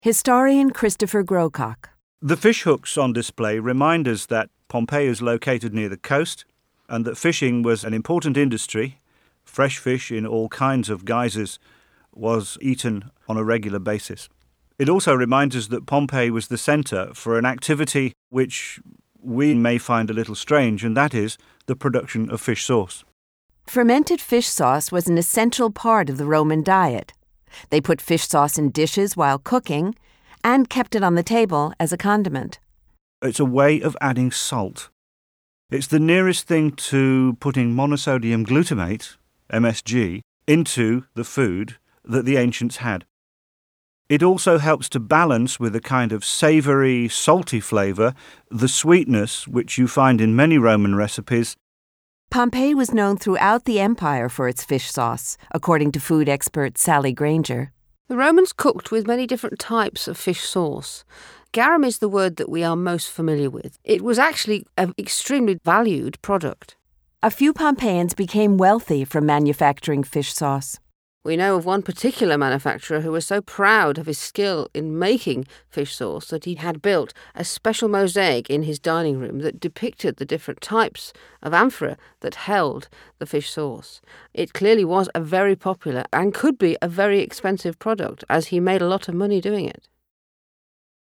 Historian Christopher Grocock. The fish hooks on display remind us that Pompeii is located near the coast and that fishing was an important industry. Fresh fish in all kinds of guises was eaten on a regular basis. It also reminds us that Pompeii was the centre for an activity which we may find a little strange, and that is the production of fish sauce. Fermented fish sauce was an essential part of the Roman diet. They put fish sauce in dishes while cooking and kept it on the table as a condiment. It's a way of adding salt. It's the nearest thing to putting monosodium glutamate, MSG, into the food that the ancients had. It also helps to balance with a kind of savoury, salty flavour the sweetness which you find in many Roman recipes. Pompeii was known throughout the empire for its fish sauce, according to food expert Sally Granger. The Romans cooked with many different types of fish sauce. Garum is the word that we are most familiar with. It was actually an extremely valued product. A few Pompeians became wealthy from manufacturing fish sauce. We know of one particular manufacturer who was so proud of his skill in making fish sauce that he had built a special mosaic in his dining room that depicted the different types of amphora that held the fish sauce. It clearly was a very popular and could be a very expensive product, as he made a lot of money doing it.